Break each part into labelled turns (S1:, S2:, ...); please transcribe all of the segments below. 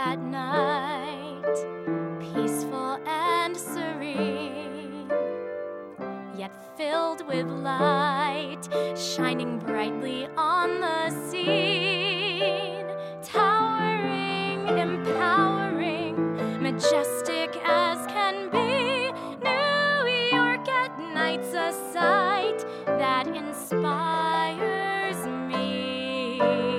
S1: at night, peaceful and serene, yet filled with light, shining brightly on the scene, towering, empowering, majestic as can be. New York at night's a sight that inspires me.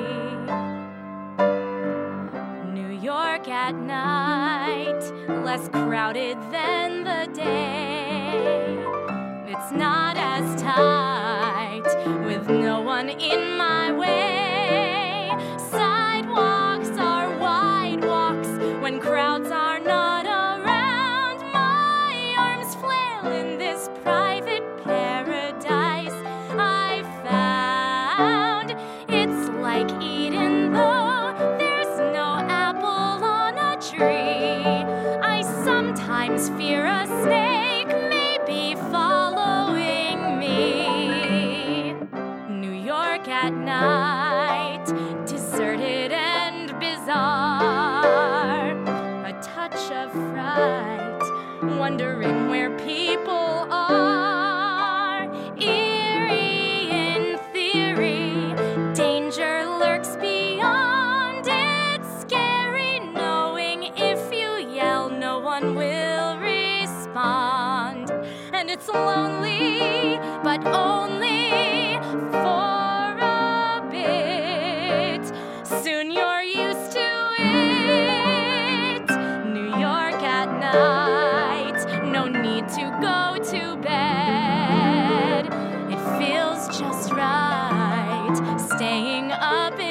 S1: New York at night, less crowded than the day. It's not as tight, with no one in my way. Sidewalks are wide walks when crowds are not around. My arms flail in this private paradise I found. It's like Eden, though there's no apple on a tree. I sometimes fear a snake may be following me. New York at night, deserted and bizarre, a touch of fright, wondering where people are. Eerie in theory, danger lurks beyond. It's scary knowing if you yell, no one will respond. And it's lonely, but only for a bit. Soon you're used to it. New York at night, no need to go to bed. It feels just right, staying up in